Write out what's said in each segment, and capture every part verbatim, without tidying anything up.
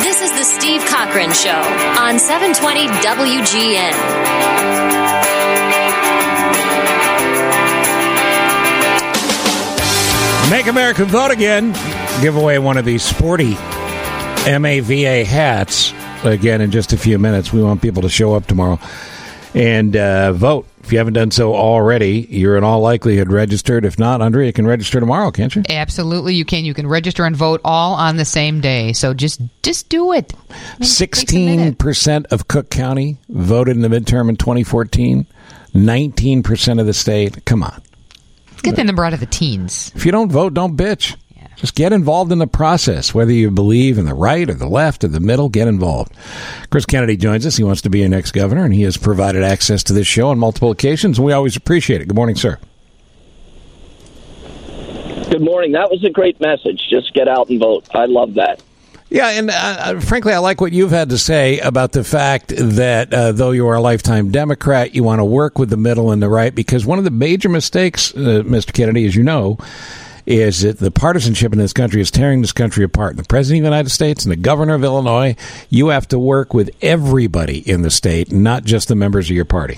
This is the Steve Cochran Show on seven twenty W G N. Make America Vote Again. Give away one of these sporty M A V A hats again in just a few minutes. We want people to show up tomorrow and uh, vote. If you haven't done so already, you're in all likelihood registered. If not, Andrea, you can register tomorrow, can't you? Absolutely, you can. You can register and vote all on the same day. So just just do it. sixteen percent of Cook County voted in the midterm in twenty fourteen. nineteen percent of the state. Come on. Let's get the number out of the teens. If you don't vote, don't bitch. Yeah. Just get involved in the process. Whether you believe in the right or the left or the middle, get involved. Chris Kennedy joins us. He wants to be your next governor, and he has provided access to this show on multiple occasions, and we always appreciate it. Good morning, sir. Good morning. That was a great message. Just get out and vote. I love that. Yeah, and uh, frankly, I like what you've had to say about the fact that uh, though you are a lifetime Democrat, you want to work with the middle and the right, because one of the major mistakes, uh, Mister Kennedy, as you know, is that the partisanship in this country is tearing this country apart. And the President of the United States and the Governor of Illinois, you have to work with everybody in the state, not just the members of your party.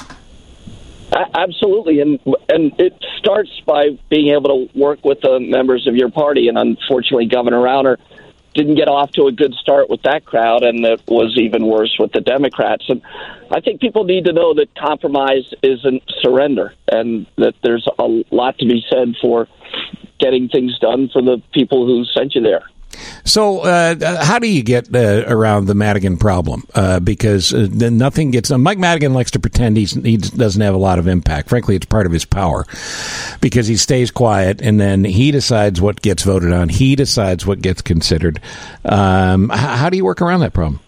Absolutely, and and it starts by being able to work with the members of your party, and unfortunately, Governor Rauner didn't get off to a good start with that crowd, and it was even worse with the Democrats. And I think people need to know that compromise isn't surrender, and that there's a lot to be said for getting things done for the people who sent you there. So uh, how do you get uh, around the Madigan problem? Uh, because uh, nothing gets done. Mike Madigan likes to pretend he's, he doesn't have a lot of impact. Frankly, it's part of his power because he stays quiet and then he decides what gets voted on. He decides what gets considered. Um, how, how do you work around that problem?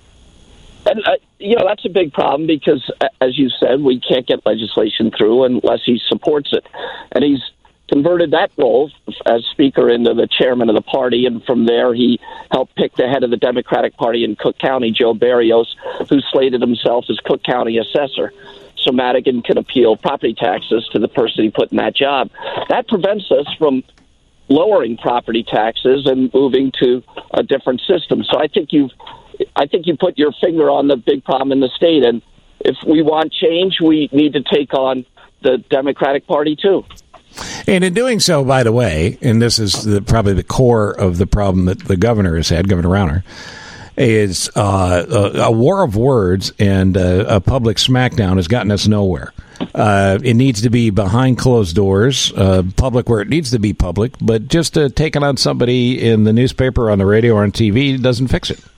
And, uh, you know, that's a big problem because, as you said, we can't get legislation through unless he supports it. And he's converted that role as Speaker into the chairman of the party, and from there he helped pick the head of the Democratic Party in Cook County, Joe Barrios, who slated himself as Cook County assessor, so Madigan could appeal property taxes to the person he put in that job. That prevents us from lowering property taxes and moving to a different system. So I think you've, I think you put your finger on the big problem in the state, and if we want change, we need to take on the Democratic Party too. And in doing so, by the way, and this is the, probably the core of the problem that the governor has had, Governor Rauner, is uh, a, a war of words and uh, a public smackdown has gotten us nowhere. Uh, it needs to be behind closed doors, uh, public where it needs to be public, but just uh, taking on somebody in the newspaper, on the radio, or on T V doesn't fix it.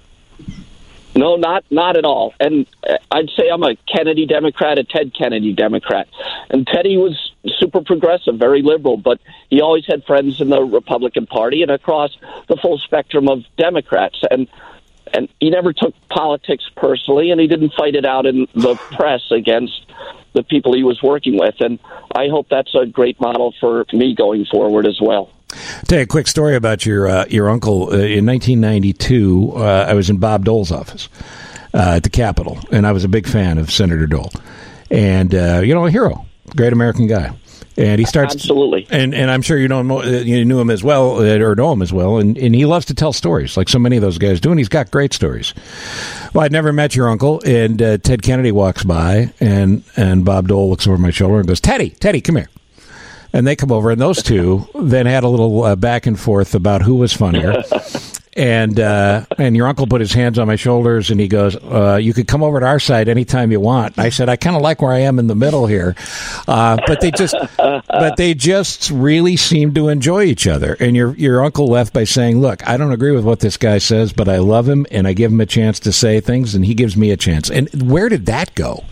No, not not at all. And I'd say I'm a Kennedy Democrat, a Ted Kennedy Democrat. And Teddy was super progressive, very liberal, but he always had friends in the Republican Party and across the full spectrum of Democrats. And and he never took politics personally, and he didn't fight it out in the press against the people he was working with. And I hope that's a great model for me going forward as well. Tell you a quick story about your uh, your uncle. Uh, in nineteen ninety-two, uh, I was in Bob Dole's office uh, at the Capitol, and I was a big fan of Senator Dole. And, uh, you know, a hero, great American guy. And he starts... Absolutely. And, and I'm sure you know you knew him as well, or know him as well, and, and he loves to tell stories, like so many of those guys do, and he's got great stories. Well, I'd never met your uncle, and uh, Ted Kennedy walks by, and, and Bob Dole looks over my shoulder and goes, Teddy, Teddy, come here. And they come over, and those two then had a little uh, back and forth about who was funnier. And uh, and your uncle put his hands on my shoulders, and he goes, uh, you could come over to our side anytime you want. I said, I kind of like where I am in the middle here. Uh, but they just but they just really seemed to enjoy each other. And your your uncle left by saying, look, I don't agree with what this guy says, but I love him, and I give him a chance to say things, and he gives me a chance. And where did that go?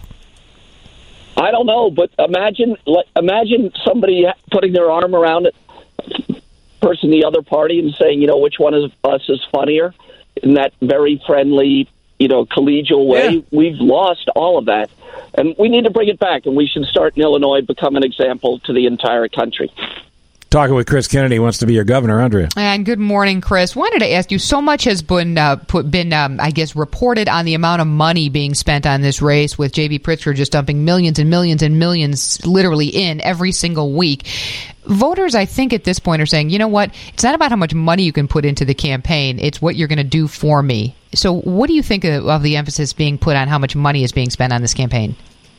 I don't know, but imagine imagine somebody putting their arm around it, person the other party and saying, you know, which one of us is funnier in that very friendly, you know, collegial way. Yeah. We've lost all of that, and we need to bring it back, and we should start in Illinois, become an example to the entire country. Talking with Chris Kennedy, who wants to be your governor. Andrea. And good morning, Chris. Wanted to ask you, so much has been, uh, put, been um, I guess, reported on the amount of money being spent on this race, with J B. Pritzker just dumping millions and millions and millions literally in every single week. Voters, I think, at this point are saying, you know what, it's not about how much money you can put into the campaign, it's what you're going to do for me. So what do you think of, of the emphasis being put on how much money is being spent on this campaign?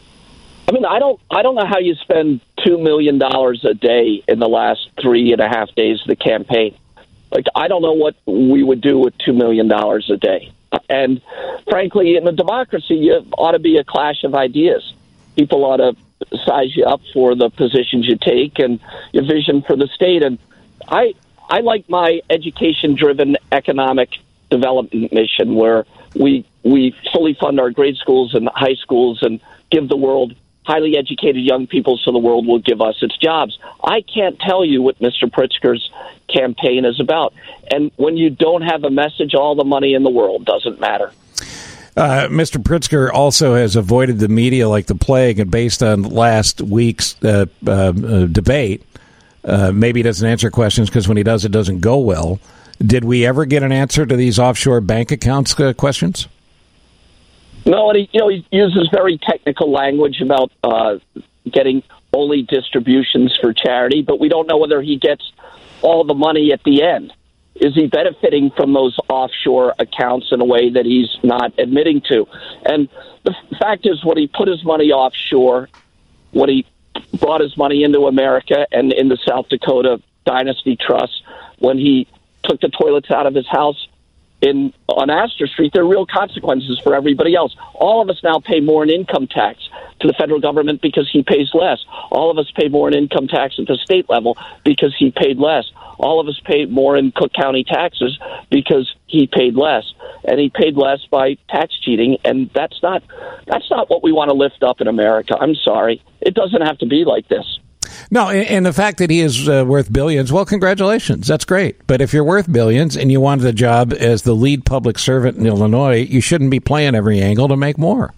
I mean, I don't, I don't know how you spend two million dollars a day in the last three and a half days of the campaign. Like, I don't know what we would do with two million dollars a day. And frankly, in a democracy, you ought to be a clash of ideas. People ought to size you up for the positions you take and your vision for the state. And I, I like my education-driven economic development mission, where we we fully fund our grade schools and high schools and give the world highly educated young people so the world will give us its jobs. I can't tell you what Mister Pritzker's campaign is about. And when you don't have a message, all the money in the world doesn't matter. Uh, Mister Pritzker also has avoided the media like the plague, and based on last week's uh, uh, uh, debate, uh, maybe he doesn't answer questions because when he does, it doesn't go well. Did we ever get an answer to these offshore bank accounts uh, questions? No, and he, you know, he uses very technical language about uh, getting only distributions for charity, but we don't know whether he gets all the money at the end. Is he benefiting from those offshore accounts in a way that he's not admitting to? And the fact is, when he put his money offshore, when he brought his money into America and in the South Dakota Dynasty Trust, when he took the toilets out of his house in on Astor Street, there are real consequences for everybody else. All of us now pay more in income tax to the federal government because he pays less. All of us pay more in income tax at the state level because he paid less. All of us pay more in Cook County taxes because he paid less. And he paid less by tax cheating, and that's not that's not what we want to lift up in America. I'm sorry. It doesn't have to be like this. No, and the fact that he is uh, worth billions, well, congratulations. That's great. But if you're worth billions and you wanted a job as the lead public servant in Illinois, you shouldn't be playing every angle to make more.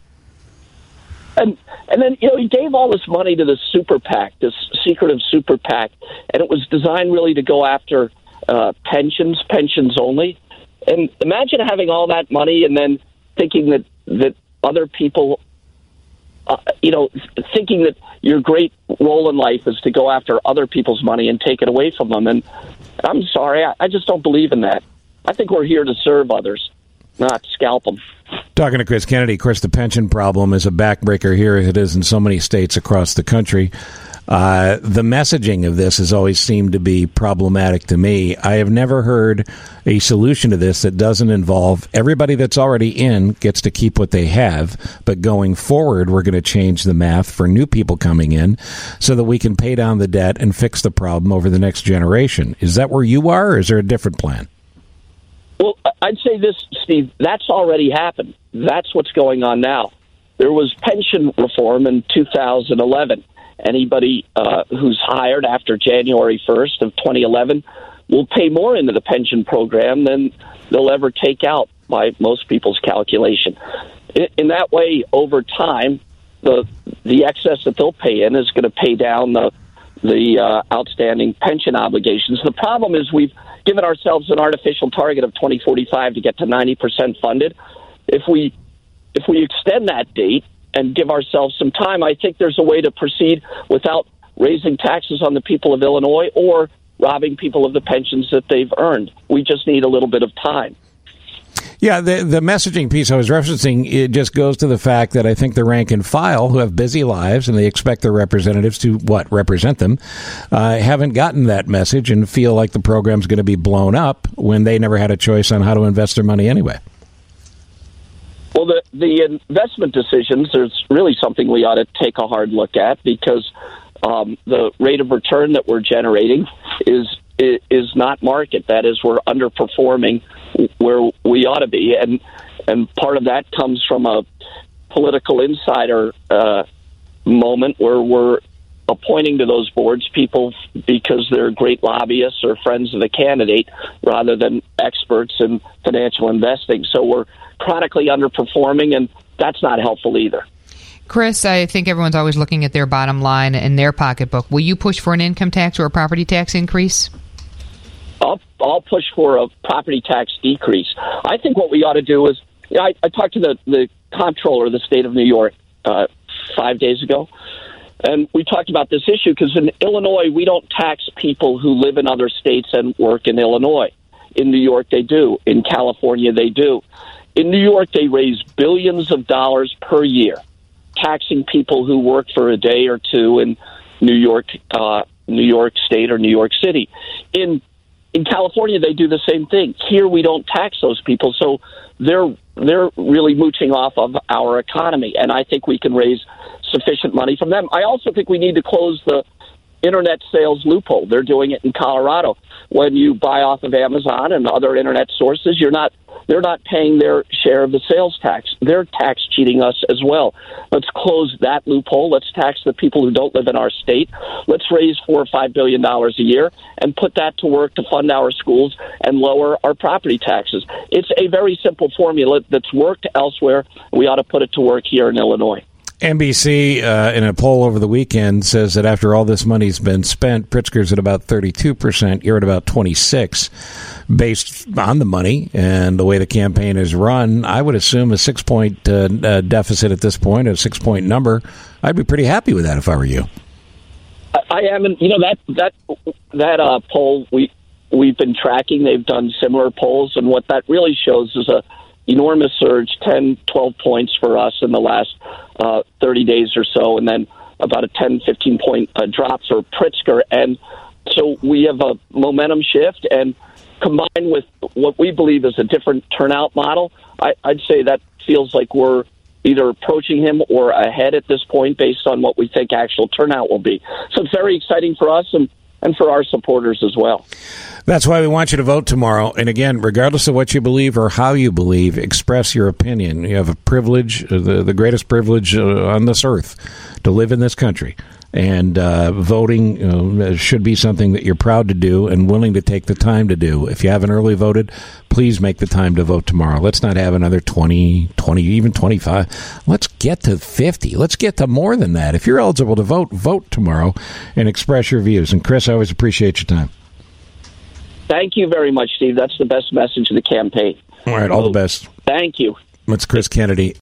And and then, you know, he gave all this money to the super PAC, this secretive super PAC, and it was designed really to go after uh, pensions, pensions only. And imagine having all that money and then thinking that, that other people, uh, you know, thinking that your great role in life is to go after other people's money and take it away from them. And I'm sorry, I, I just don't believe in that. I think we're here to serve others, not scalp them. Talking to Chris Kennedy, of course, the pension problem is a backbreaker here, as it is in so many states across the country. Uh, the messaging of this has always seemed to be problematic to me. I have never heard a solution to this that doesn't involve everybody that's already in gets to keep what they have, but going forward, we're going to change the math for new people coming in so that we can pay down the debt and fix the problem over the next generation. Is that where you are, or is there a different plan? Well, I'd say this, Steve, that's already happened. That's what's going on now. There was pension reform in two thousand eleven. Anybody uh, who's hired after January first of twenty eleven will pay more into the pension program than they'll ever take out by most people's calculation. In, in that way, over time, the the excess that they'll pay in is going to pay down the the uh, outstanding pension obligations. The problem is we've given ourselves an artificial target of twenty forty-five to get to ninety percent funded. If we if we extend that date and give ourselves some time, I think there's a way to proceed without raising taxes on the people of Illinois or robbing people of the pensions that they've earned. We just need a little bit of time. Yeah, the the messaging piece I was referencing, it just goes to the fact that I think the rank and file, who have busy lives and they expect their representatives to, what, represent them, uh, haven't gotten that message and feel like the program's going to be blown up when they never had a choice on how to invest their money anyway. Well, the, the investment decisions, there's really something we ought to take a hard look at, because um, the rate of return that we're generating is is not market. That is, we're underperforming where we ought to be. And and part of that comes from a political insider uh, moment where we're appointing to those boards people because they're great lobbyists or friends of the candidate rather than experts in financial investing. So we're chronically underperforming, and that's not helpful either. Chris, I think everyone's always looking at their bottom line and their pocketbook. Will you push for an income tax or a property tax increase? I'll, I'll push for a property tax decrease. I think what we ought to do is, you know, I, I talked to the, the comptroller of the state of New York uh, five days ago, and we talked about this issue because in Illinois, we don't tax people who live in other states and work in Illinois. In New York, they do. In California, they do. In New York, they raise billions of dollars per year, taxing people who work for a day or two in New York, uh, New York State or New York City. In in California, they do the same thing. Here, we don't tax those people, so they're they're really mooching off of our economy, and I think we can raise sufficient money from them. I also think we need to close the internet sales loophole. They're doing it in Colorado. When you buy off of Amazon and other internet sources, you're not they're not paying their share of the sales tax. They're tax cheating us as well. Let's close that loophole. Let's tax the people who don't live in our state. Let's raise four or five billion dollars a year and put that to work to fund our schools and lower our property taxes. It's a very simple formula that's worked elsewhere. We ought to put it to work here in Illinois. N B C, uh, in a poll over the weekend, says that after all this money's been spent, Pritzker's at about thirty-two percent. You're at about twenty-six. Based on the money and the way the campaign is run, I would assume a six-point uh, uh, deficit at this point, a six-point number. I'd be pretty happy with that if I were you. I, I am, you know, that that that uh, poll we we've been tracking. They've done similar polls, and what that really shows is a enormous surge, ten, twelve points for us in the last uh, thirty days or so, and then about a ten, fifteen point uh, drop for Pritzker. And so we have a momentum shift, and combined with what we believe is a different turnout model, I, I'd say that feels like we're either approaching him or ahead at this point based on what we think actual turnout will be. So it's very exciting for us and, and for our supporters as well. That's why we want you to vote tomorrow. And again, regardless of what you believe or how you believe, express your opinion. You have a privilege, the, the greatest privilege uh, on this earth, to live in this country. And uh, voting uh, should be something that you're proud to do and willing to take the time to do. If you haven't early voted, please make the time to vote tomorrow. Let's not have another twenty, twenty, even twenty-five. Let's get to fifty. Let's get to more than that. If you're eligible to vote, vote tomorrow and express your views. And Chris, I always appreciate your time. Thank you very much, Steve. That's the best message of the campaign. All right, all the best. Thank you. It's Chris Kennedy.